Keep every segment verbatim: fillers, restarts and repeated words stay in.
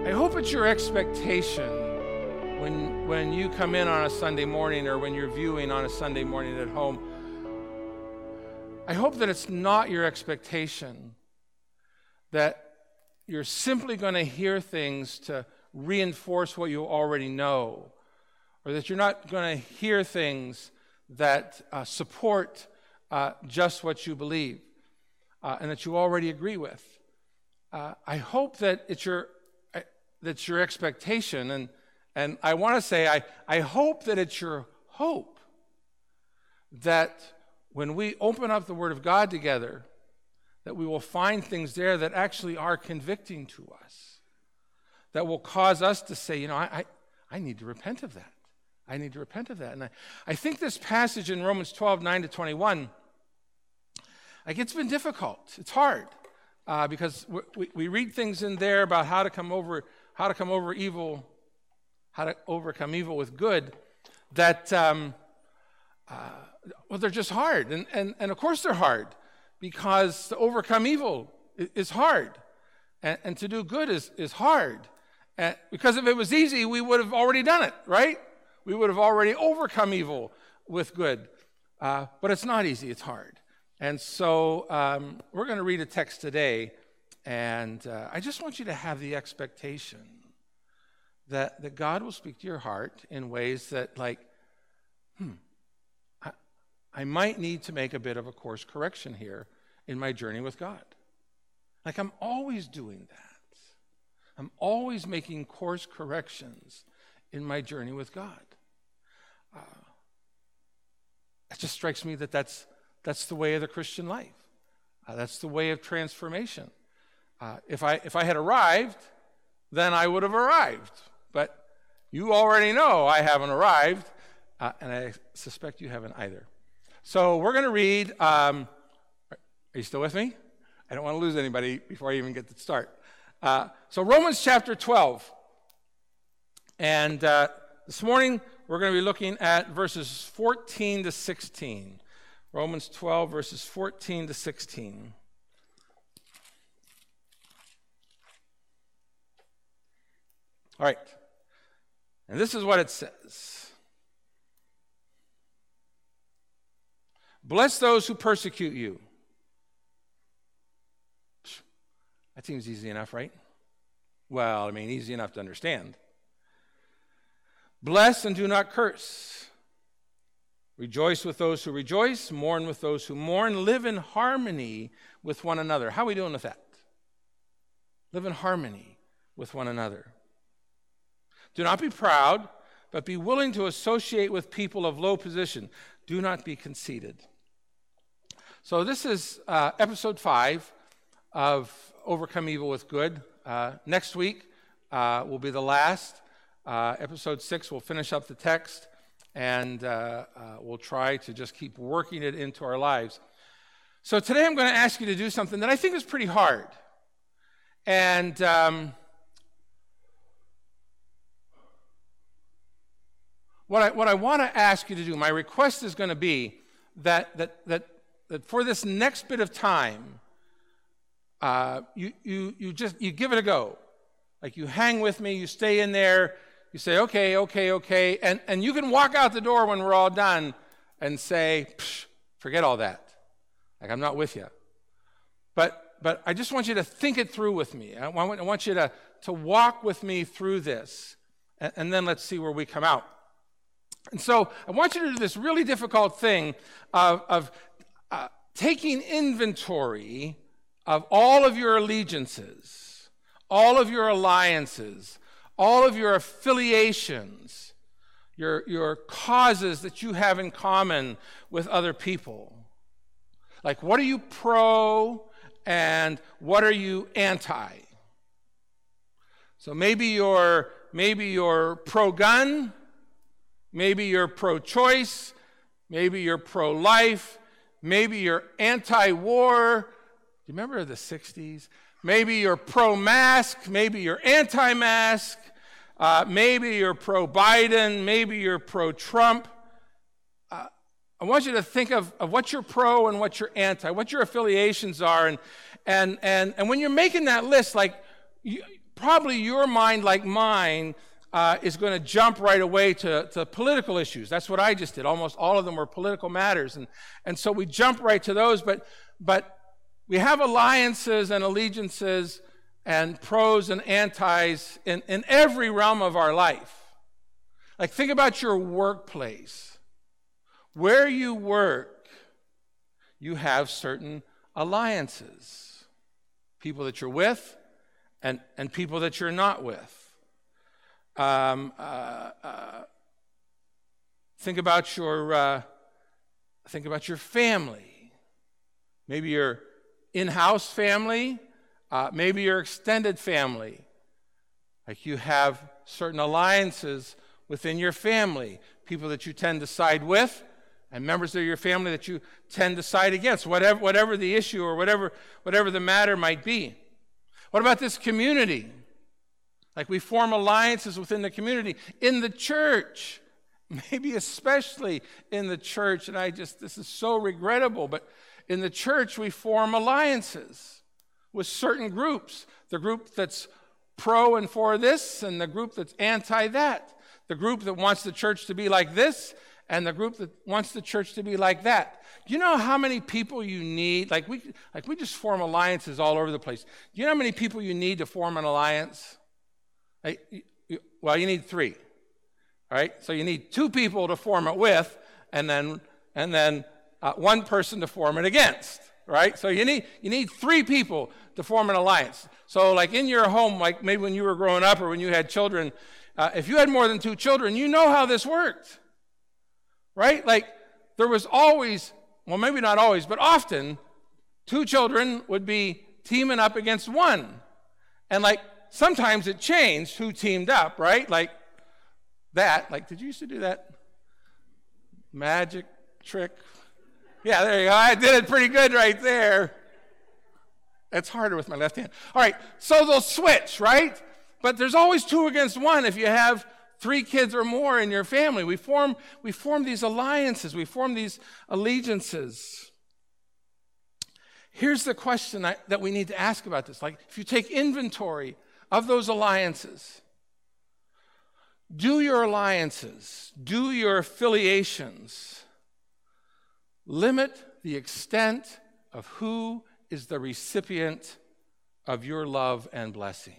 I hope it's your expectation when, when you come in on a Sunday morning or when you're viewing on a Sunday morning at home. I hope that it's not your expectation that you're simply going to hear things to reinforce what you already know, or that you're not going to hear things that uh, support uh, just what you believe uh, and that you already agree with. Uh, I hope that it's your uh, that's your expectation, and and I want to say I I hope that it's your hope that when we open up the Word of God together, that we will find things there that actually are convicting to us, that will cause us to say, you know, I, I, I need to repent of that. I need to repent of that. And I, I think this passage in Romans twelve, nine to twenty-one, like it's been difficult. It's hard uh, because we, we read things in there about how to come over, how to come over evil, how to overcome evil with good, that, um, uh, well, they're just hard. And, and, and of course they're hard, because to overcome evil is hard, and, and to do good is, is hard. And because if it was easy, we would have already done it, right? We would have already overcome evil with good. Uh, but it's not easy, it's hard. And so um, we're going to read a text today, and uh, I just want you to have the expectation that, that God will speak to your heart in ways that, like, hmm, I, I might need to make a bit of a course correction here in my journey with God. Like, I'm always doing that. I'm always making course corrections in my journey with God. Uh, it just strikes me that that's, that's the way of the Christian life. Uh, that's the way of transformation. Uh, if I, if I had arrived, then I would have arrived. But you already know I haven't arrived, uh, and I suspect you haven't either. So we're going to read, um, are you still with me? I don't want to lose anybody before I even get to start. Uh, so Romans chapter twelve. And uh, this morning we're going to be looking at verses fourteen to sixteen. Romans twelve, verses fourteen to sixteen. All right. And this is what it says. Bless those who persecute you. That seems easy enough, right? Well, I mean, easy enough to understand. Bless and do not curse. Rejoice with those who rejoice, mourn with those who mourn, live in harmony with one another. How are we doing with that? Live in harmony with one another. Do not be proud, but be willing to associate with people of low position. Do not be conceited. So this is uh, episode five of Overcome Evil with Good. Uh, next week uh, will be the last. Uh, episode six, we'll finish up the text, and uh, uh, we'll try to just keep working it into our lives. So today I'm going to ask you to do something that I think is pretty hard. And um, what I, what I want to ask you to do, my request is going to be that, that, that, that for this next bit of time, uh, you, you, you just you give it a go. Like, you hang with me, you stay in there, you say, okay, okay, okay, and, and you can walk out the door when we're all done and say, forget all that. Like, I'm not with you. But but I just want you to think it through with me. I want, I want you to, to walk with me through this, and, and then let's see where we come out. And so I want you to do this really difficult thing of, of uh, taking inventory of all of your allegiances, all of your alliances, all of your affiliations, your, your causes that you have in common with other people. Like, what are you pro and what are you anti? So maybe you're, maybe you're pro-gun, maybe you're pro-choice, maybe you're pro-life, maybe you're anti-war. Do you remember the sixties? Maybe you're pro-mask, maybe you're anti-mask, uh, maybe you're pro-Biden, maybe you're pro-Trump. Uh, I want you to think of, of what you're pro and what you're anti, what your affiliations are. And, and, and, and when you're making that list, like, you, probably your mind, like mine, uh, is going to jump right away to, to political issues. That's what I just did. Almost all of them were political matters. And, and so we jump right to those, but, but we have alliances and allegiances and pros and antis in, in every realm of our life. Like, think about your workplace. Where you work, you have certain alliances. People that you're with and, and people that you're not with. Um, uh, uh, think about your uh, think about your family. Maybe your in-house family, uh, maybe your extended family. Like, you have certain alliances within your family, people that you tend to side with, and members of your family that you tend to side against, whatever whatever the issue or whatever whatever the matter might be. What about this community? Like, we form alliances within the community, in the church, maybe especially in the church, and I just, this is so regrettable, but in the church we form alliances with certain groups. The group that's pro and for this, and the group that's anti that. The group that wants the church to be like this, and the group that wants the church to be like that. Do you know how many people you need? Like we, like we just form alliances all over the place. Do you know how many people you need to form an alliance? Like, you, you, well, you need three. All right? So you need two people to form it with, and then and then uh, one person to form it against. Right? So you need you need three people to form an alliance. So, like, in your home, like maybe when you were growing up or when you had children, uh, if you had more than two children, you know how this worked. Right? Like, there was always, well, maybe not always, but often, two children would be teaming up against one. And, like, sometimes it changed who teamed up, right? Like that. Like, did you used to do that magic trick? Yeah, there you go. I did it pretty good right there. It's harder with my left hand. All right, so they'll switch, right? But there's always two against one if you have three kids or more in your family. We form, we form these alliances. We form these allegiances. Here's the question I, that we need to ask about this. Like, if you take inventory of those alliances, do your alliances, do your affiliations limit the extent of who is the recipient of your love and blessing?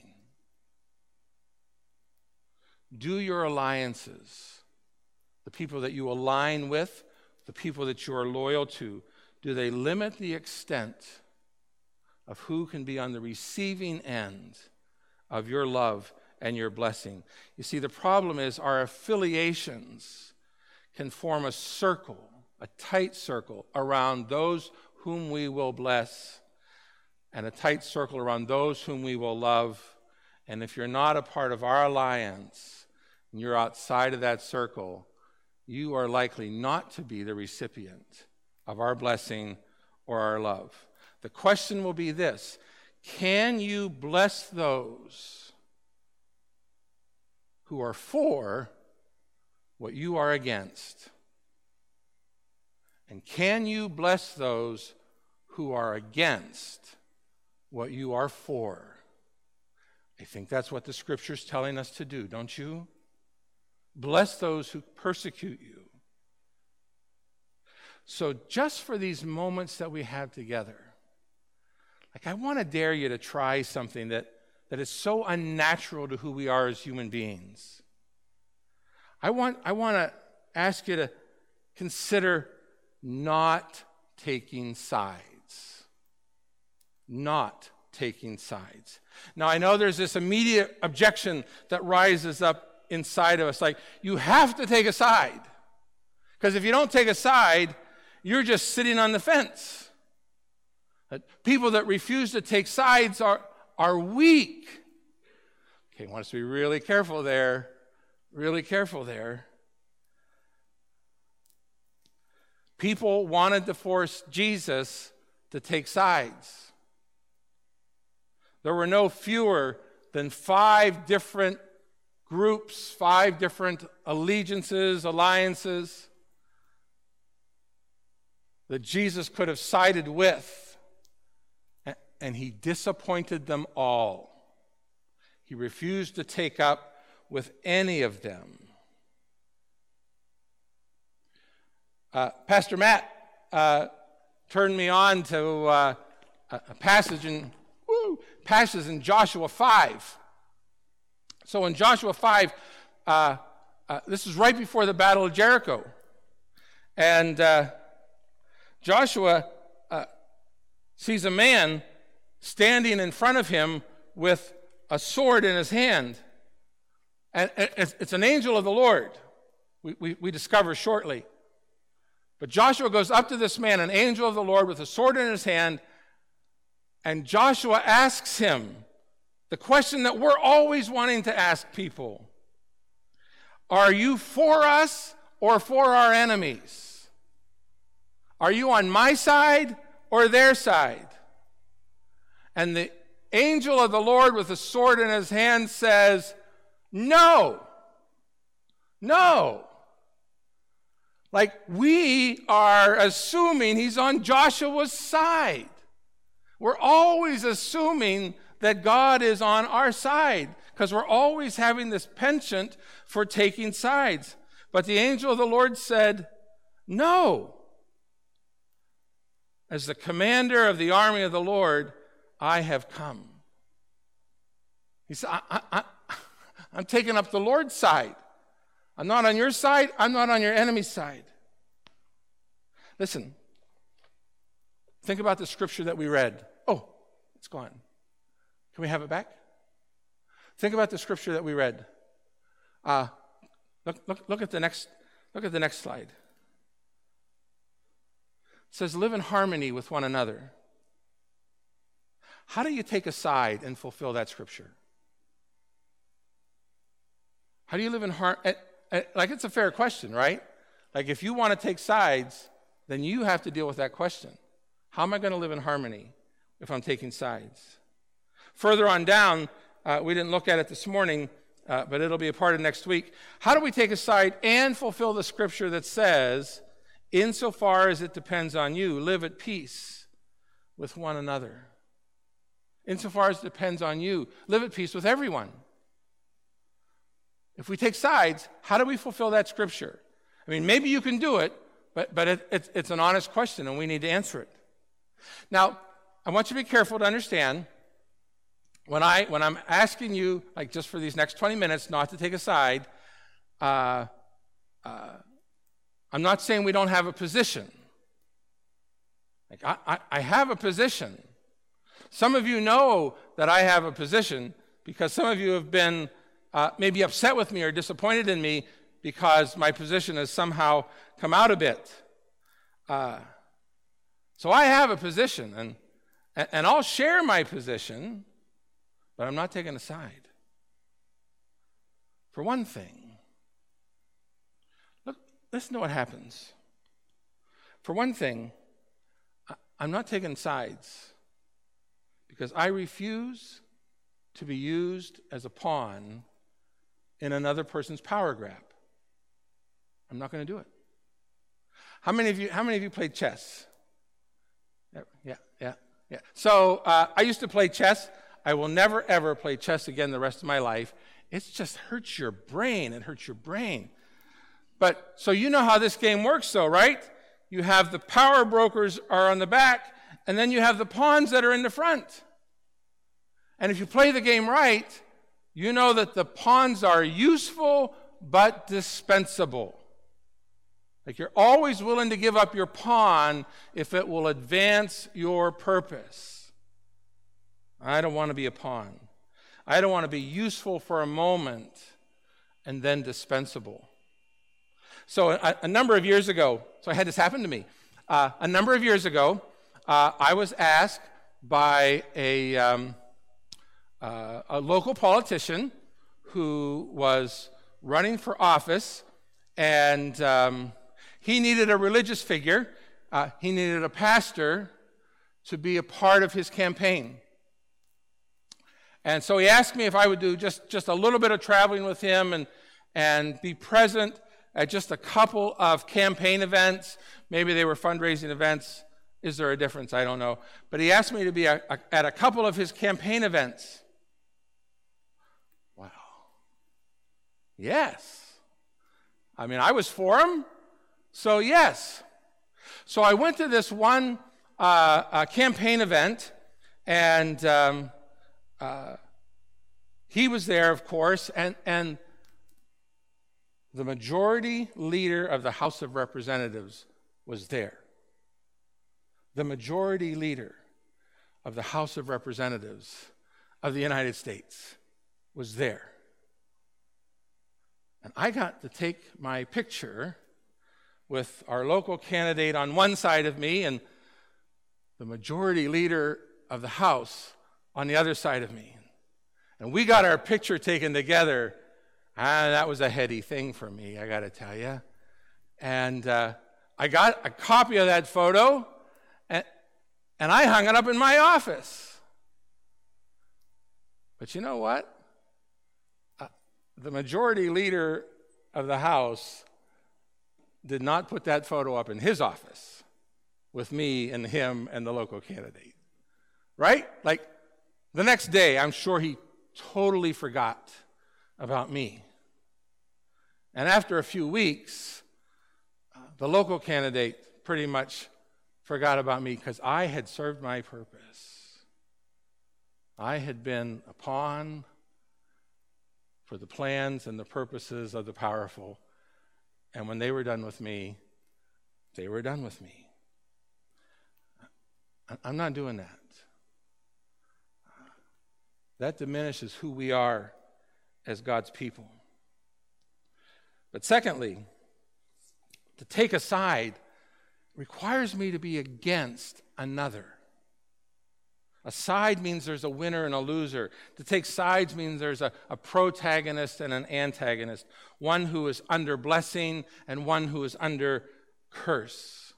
Do your alliances, the people that you align with, the people that you are loyal to, do they limit the extent of who can be on the receiving end of your love and your blessing? You see, the problem is our affiliations can form a circle, a tight circle around those whom we will bless, and a tight circle around those whom we will love. And if you're not a part of our alliance, and you're outside of that circle, you are likely not to be the recipient of our blessing or our love. The question will be this: can you bless those who are for what you are against? And can you bless those who are against what you are for? I think that's what the Scripture's telling us to do, don't you? Bless those who persecute you. So just for these moments that we have together, like, I want to dare you to try something that, that is so unnatural to who we are as human beings. I want, I want to ask you to consider not taking sides. Not taking sides. Now, I know there's this immediate objection that rises up inside of us, like, you have to take a side. Because if you don't take a side, you're just sitting on the fence. People that refuse to take sides are, are weak. Okay, I want us to be really careful there. Really careful there. People wanted to force Jesus to take sides. There were no fewer than five different groups, five different allegiances, alliances that Jesus could have sided with, and he disappointed them all. He refused to take up with any of them. Uh, Pastor Matt uh, turned me on to uh, a passage in woo, passage in Joshua five. So in Joshua five, uh, uh, this is right before the Battle of Jericho. And uh, Joshua uh, sees a man standing in front of him with a sword in his hand. And it's an angel of the Lord, we, we, we discover shortly. But Joshua goes up to this man, an angel of the Lord with a sword in his hand, and Joshua asks him the question that we're always wanting to ask people. Are you for us or for our enemies? Are you on my side or their side? And the angel of the Lord with a sword in his hand says, no. No. Like we are assuming he's on Joshua's side. We're always assuming that God is on our side because we're always having this penchant for taking sides. But the angel of the Lord said, no. As the commander of the army of the Lord, I have come. He said, I, I, I, I'm taking up the Lord's side. I'm not on your side. I'm not on your enemy's side. Listen, think about the scripture that we read. Oh, it's gone. Can we have it back? Think about the scripture that we read. Uh, look, look, look at the next, look at the next slide. It says, live in harmony with one another. How do you take a side and fulfill that scripture? How do you live in harmony? Like, it's a fair question, right? Like, if you want to take sides, then you have to deal with that question. How am I going to live in harmony if I'm taking sides? Further on down, uh, we didn't look at it this morning, uh, but it'll be a part of next week. How do we take a side and fulfill the scripture that says, insofar as it depends on you, live at peace with one another? Insofar as it depends on you, live at peace with everyone. If we take sides, how do we fulfill that scripture? I mean, maybe you can do it, but, but it, it, it's an honest question, and we need to answer it. Now, I want you to be careful to understand, when, I, when I'm asking you, like just for these next twenty minutes, not to take a side, uh, uh, I'm not saying we don't have a position. Like I, I, I have a position. Some of you know that I have a position because some of you have been uh, maybe upset with me or disappointed in me because my position has somehow come out a bit. Uh, so I have a position, and, and I'll share my position, but I'm not taking a side. For one thing, look, listen to what happens. For one thing, I, I'm not taking sides because I refuse to be used as a pawn in another person's power grab. I'm not going to do it. How many of you, how many of you played chess? Yeah, yeah, yeah. yeah. So uh, I used to play chess. I will never, ever play chess again the rest of my life. It just hurts your brain. It hurts your brain. But so you know how this game works, though, right? You have the power brokers are on the back, and then you have the pawns that are in the front. And if you play the game right, you know that the pawns are useful but dispensable. Like you're always willing to give up your pawn if it will advance your purpose. I don't want to be a pawn. I don't want to be useful for a moment and then dispensable. So a, a number of years ago, so I had this happen to me. Uh, a number of years ago, uh, I was asked by a, um, uh, a local politician who was running for office, and um, he needed a religious figure. Uh, he needed a pastor to be a part of his campaign. And so he asked me if I would do just, just a little bit of traveling with him and, and be present at just a couple of campaign events. Maybe they were fundraising events. Is there a difference? I don't know. But he asked me to be a, a, at a couple of his campaign events. Yes. I mean, I was for him, so yes. So I went to this one uh, uh, campaign event, and um, uh, he was there, of course, and, and the majority leader of the House of Representatives was there. The majority leader of the House of Representatives of the United States was there. And I got to take my picture with our local candidate on one side of me and the majority leader of the House on the other side of me. And we got our picture taken together. And that was a heady thing for me, I got to tell you. And uh, I got a copy of that photo, and, and I hung it up in my office. But you know what? Uh, the majority leader of the House did not put that photo up in his office with me and him and the local candidate. Right? Like, the next day, I'm sure he totally forgot about me. And after a few weeks, uh, the local candidate pretty much forgot about me because I had served my purpose. I had been a pawn for the plans and the purposes of the powerful. And when they were done with me, they were done with me. I'm not doing that. That diminishes who we are as God's people. But secondly, to take a side requires me to be against another. A side means there's a winner and a loser. To take sides means there's a, a protagonist and an antagonist, one who is under blessing and one who is under curse.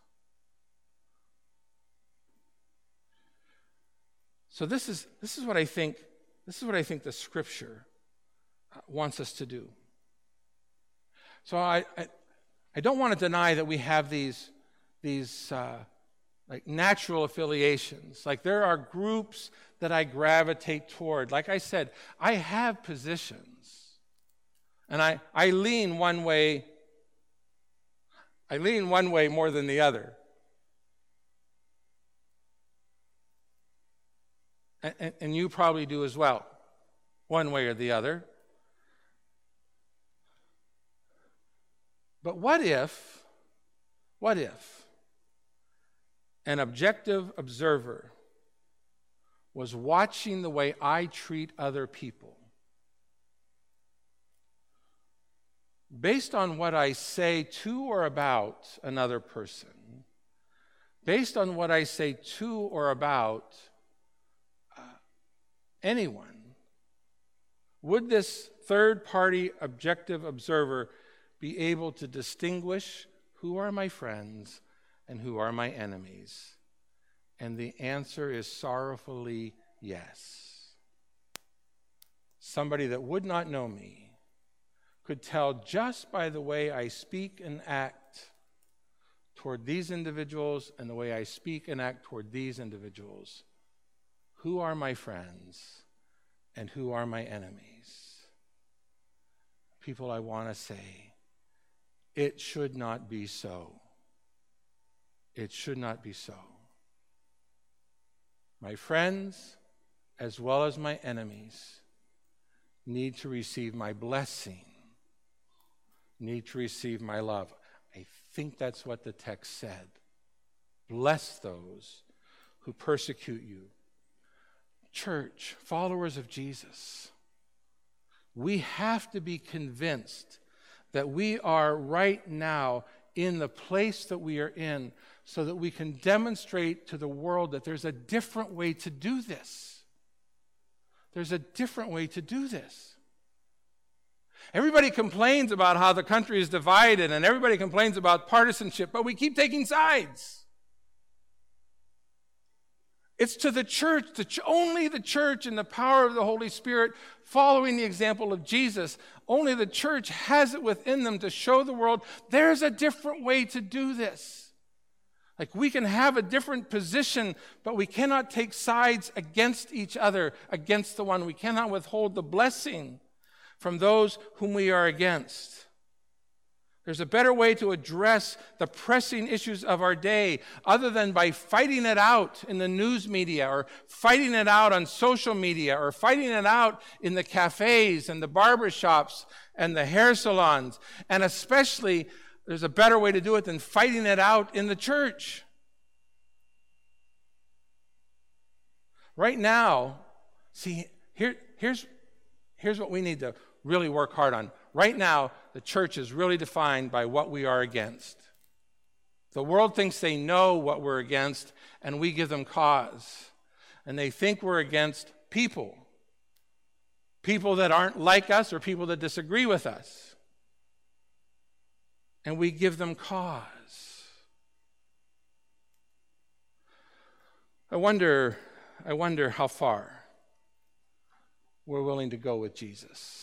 So this is this is what I think this is what I think the Scripture wants us to do. So I, I, I don't want to deny that we have these, these uh, like natural affiliations. Like there are groups that I gravitate toward. Like I said, I have positions. And I, I lean one way, I lean one way more than the other. And, and, and you probably do as well, one way or the other. But what if, what if an objective observer was watching the way I treat other people? Based on what I say to or about another person, based on what I say to or about uh, anyone, would this third-party objective observer be able to distinguish who are my friends and who are my enemies? And the answer is sorrowfully yes. Somebody that would not know me could tell just by the way I speak and act toward these individuals and the way I speak and act toward these individuals, who are my friends and who are my enemies. People, I want to say, it should not be so. It should not be so. My friends, as well as my enemies, need to receive my blessing, need to receive my love. I think that's what the text said. Bless those who persecute you. Church, followers of Jesus, we have to be convinced that we are right now in the place that we are in so that we can demonstrate to the world that there's a different way to do this. There's a different way to do this. Everybody complains about how the country is divided, and everybody complains about partisanship, but we keep taking sides. It's to the church, the ch- only the church in the power of the Holy Spirit, following the example of Jesus, only the church has it within them to show the world there's a different way to do this. Like we can have a different position, but we cannot take sides against each other, against the one. We cannot withhold the blessing from those whom we are against. There's a better way to address the pressing issues of our day other than by fighting it out in the news media or fighting it out on social media or fighting it out in the cafes and the barber shops and the hair salons. And especially, there's a better way to do it than fighting it out in the church. Right now, see, here, here's, here's what we need to really work hard on. Right now, the church is really defined by what we are against. The world thinks they know what we're against, and we give them cause. And they think we're against people. People that aren't like us or people that disagree with us. And we give them cause. I wonder, I wonder how far we're willing to go with Jesus.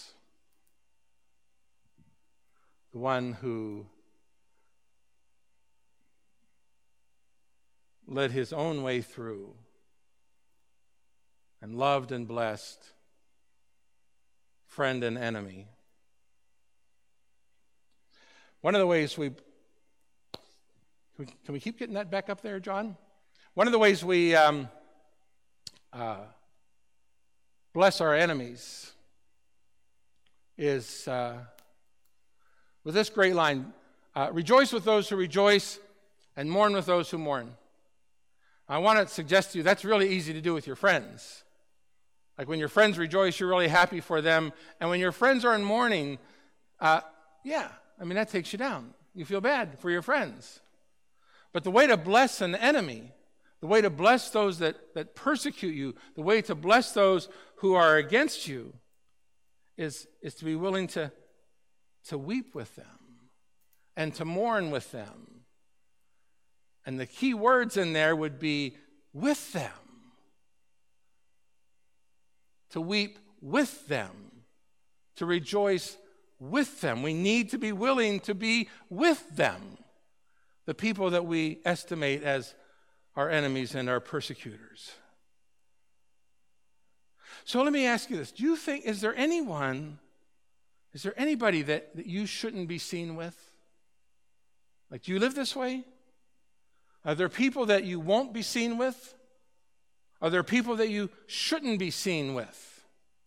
The one who led his own way through and loved and blessed friend and enemy. One of the ways we, can we, can we keep getting that back up there, John? One of the ways we um, uh, bless our enemies is uh, with this great line, uh, rejoice with those who rejoice and mourn with those who mourn. I want to suggest to you that's really easy to do with your friends. Like when your friends rejoice, you're really happy for them. And when your friends are in mourning, uh, yeah, I mean, that takes you down. You feel bad for your friends. But the way to bless an enemy, the way to bless those that, that persecute you, the way to bless those who are against you is, is to be willing to to weep with them and to mourn with them. And the key words in there would be with them. To weep with them. To rejoice with them. We need to be willing to be with them. The people that we estimate as our enemies and our persecutors. So let me ask you this. Do you think, is there anyone Is there anybody that, that you shouldn't be seen with? Like, do you live this way? Are there people that you won't be seen with? Are there people that you shouldn't be seen with?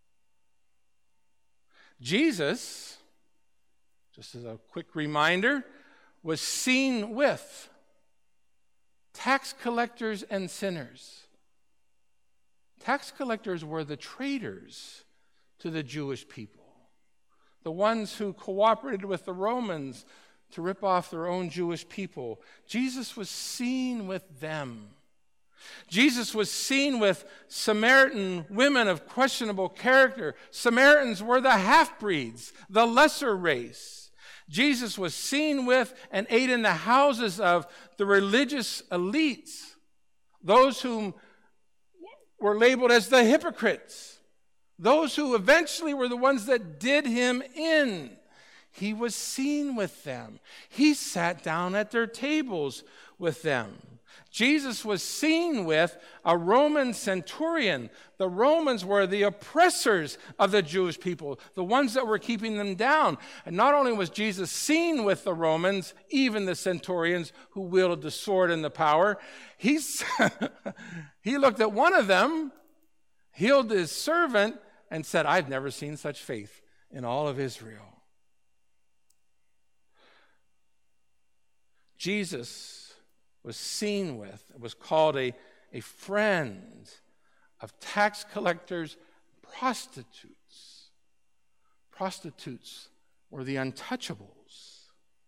Jesus, just as a quick reminder, was seen with tax collectors and sinners. Tax collectors were the traitors to the Jewish people. The ones who cooperated with the Romans to rip off their own Jewish people. Jesus was seen with them. Jesus was seen with Samaritan women of questionable character. Samaritans were the half-breeds, the lesser race. Jesus was seen with and ate in the houses of the religious elites, those whom were labeled as the hypocrites. Those who eventually were the ones that did him in. He was seen with them. He sat down at their tables with them. Jesus was seen with a Roman centurion. The Romans were the oppressors of the Jewish people, the ones that were keeping them down. And not only was Jesus seen with the Romans, even the centurions who wielded the sword and the power, he's he looked at one of them, healed his servant, and said, I've never seen such faith in all of Israel. Jesus was seen with, was called a, a friend of tax collectors, prostitutes. Prostitutes were the untouchables.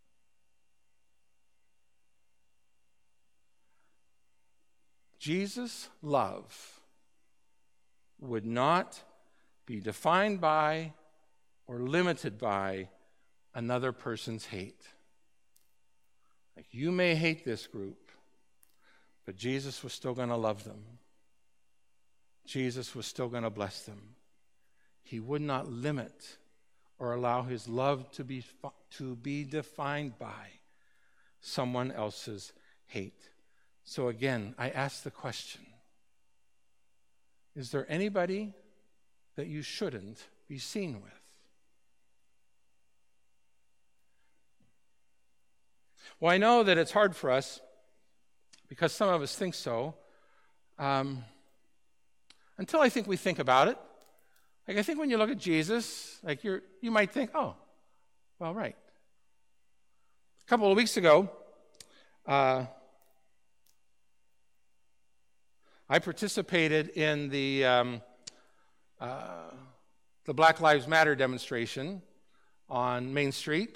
Jesus' love would not be defined by or limited by another person's hate. Like, you may hate this group, but Jesus was still going to love them. Jesus was still going to bless them. He would not limit or allow his love to be, to be defined by someone else's hate. So again, I ask the question, is there anybody that you shouldn't be seen with? Well, I know that it's hard for us because some of us think so. Um, until I think we think about it. Like I think when you look at Jesus, like you're, you might think, oh, well, right. A couple of weeks ago, uh, I participated in the um, uh, the Black Lives Matter demonstration on Main Street.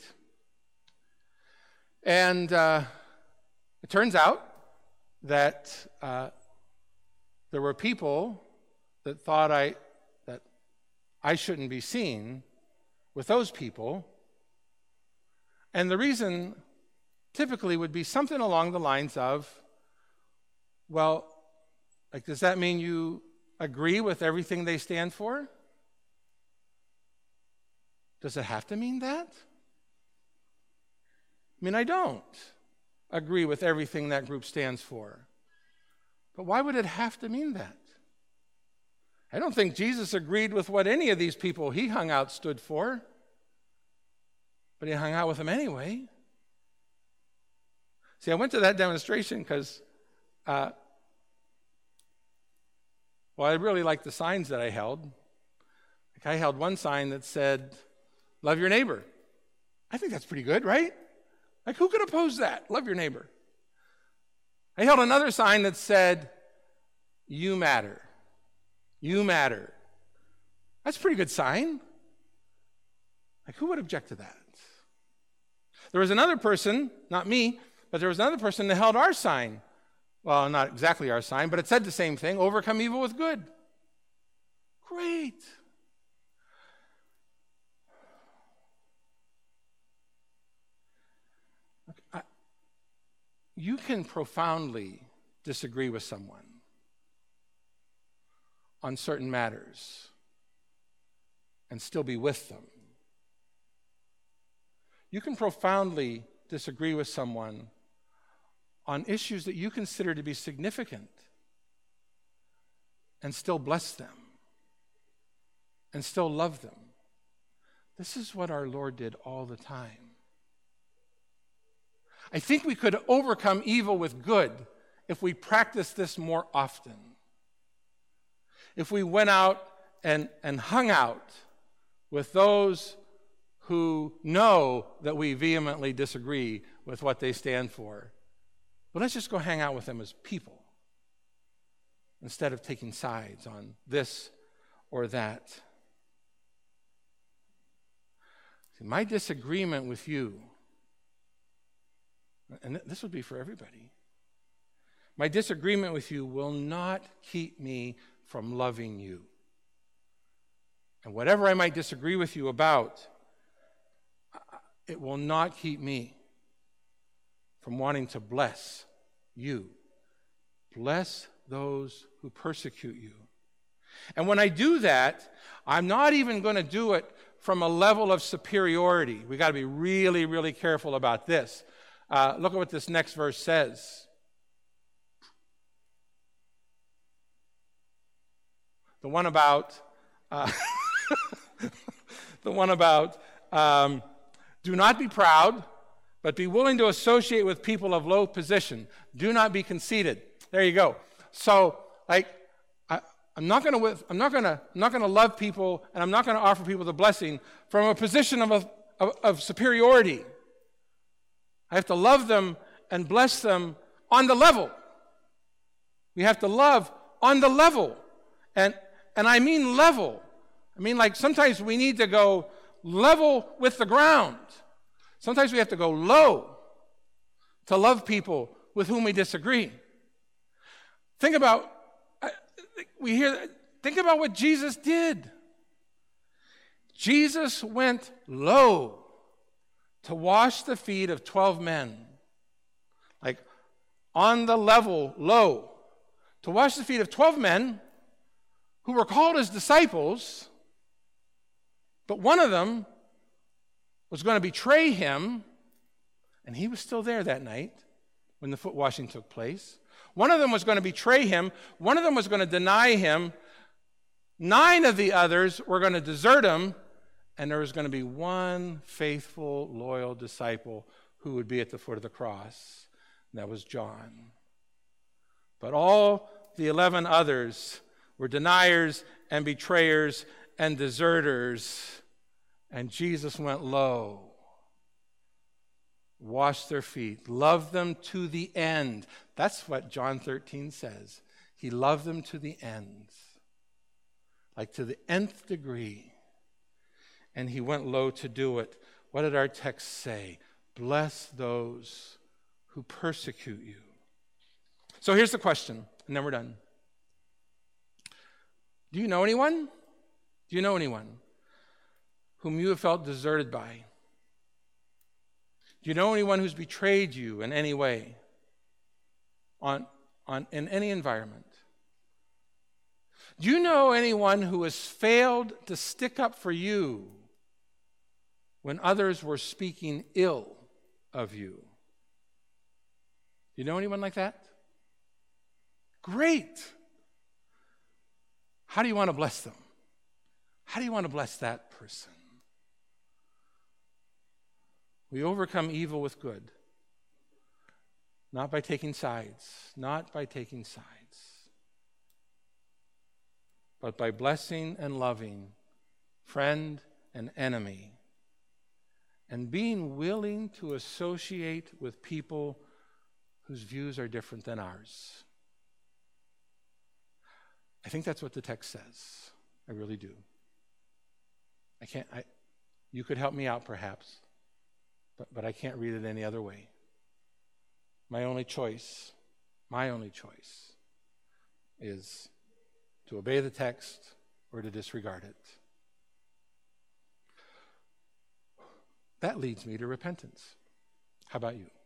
And uh, it turns out that uh, there were people that thought I that I shouldn't be seen with those people. And the reason typically would be something along the lines of, well, like, does that mean you agree with everything they stand for? Does it have to mean that? I mean, I don't agree with everything that group stands for. But why would it have to mean that? I don't think Jesus agreed with what any of these people he hung out stood for. But he hung out with them anyway. See, I went to that demonstration because, uh, well, I really liked the signs that I held. Like I held one sign that said, love your neighbor. I think that's pretty good, right? Like, who could oppose that? Love your neighbor. I held another sign that said, you matter. You matter. That's a pretty good sign. Like, who would object to that? There was another person, not me, but there was another person that held our sign. Well, not exactly our sign, but it said the same thing, overcome evil with good. Great. Look, I, you can profoundly disagree with someone on certain matters and still be with them. You can profoundly disagree with someone on issues that you consider to be significant and still bless them and still love them. This is what our Lord did all the time. I think we could overcome evil with good if we practiced this more often. If we went out and, and hung out with those who know that we vehemently disagree with what they stand for. But let's just go hang out with them as people instead of taking sides on this or that. See, my disagreement with you, and this would be for everybody, my disagreement with you will not keep me from loving you. And whatever I might disagree with you about, it will not keep me from wanting to bless you. Bless those who persecute you. And when I do that, I'm not even going to do it from a level of superiority. We got to be really, really careful about this. Uh, look at what this next verse says. The one about, uh, the one about, um, do not be proud, but be willing to associate with people of low position. Do not be conceited. There you go. So, like, I, I'm not going to, I'm not going to, I'm not going to love people, and I'm not going to offer people the blessing from a position of, a, of, of superiority. I have to love them and bless them on the level. We have to love on the level, and and I mean level. I mean, like, sometimes we need to go level with the ground. Sometimes we have to go low to love people with whom we disagree. Think about, we hear, think about what Jesus did. Jesus went low to wash the feet of twelve men. Like, on the level, low. To wash the feet of twelve men who were called his disciples, but one of them was going to betray him, and he was still there that night when the foot washing took place. One of them was going to betray him. One of them was going to deny him. Nine of the others were going to desert him, and there was going to be one faithful, loyal disciple who would be at the foot of the cross. And that was John. But all the eleven others were deniers and betrayers and deserters. And Jesus went low, washed their feet, loved them to the end. That's what John thirteen says. He loved them to the end, like to the nth degree. And he went low to do it. What did our text say? Bless those who persecute you. So here's the question, and then we're done. Do you know anyone? Do you know anyone whom you have felt deserted by? Do you know anyone who's betrayed you in any way, on, on, in any environment? Do you know anyone who has failed to stick up for you when others were speaking ill of you? Do you know anyone like that? Great. How do you want to bless them? How do you want to bless that person? We overcome evil with good. Not by taking sides. Not by taking sides. But by blessing and loving friend and enemy. And being willing to associate with people whose views are different than ours. I think that's what the text says. I really do. I can't, I, you could help me out perhaps, but, but I can't read it any other way. My only choice, my only choice is to obey the text or to disregard it. That leads me to repentance. How about you?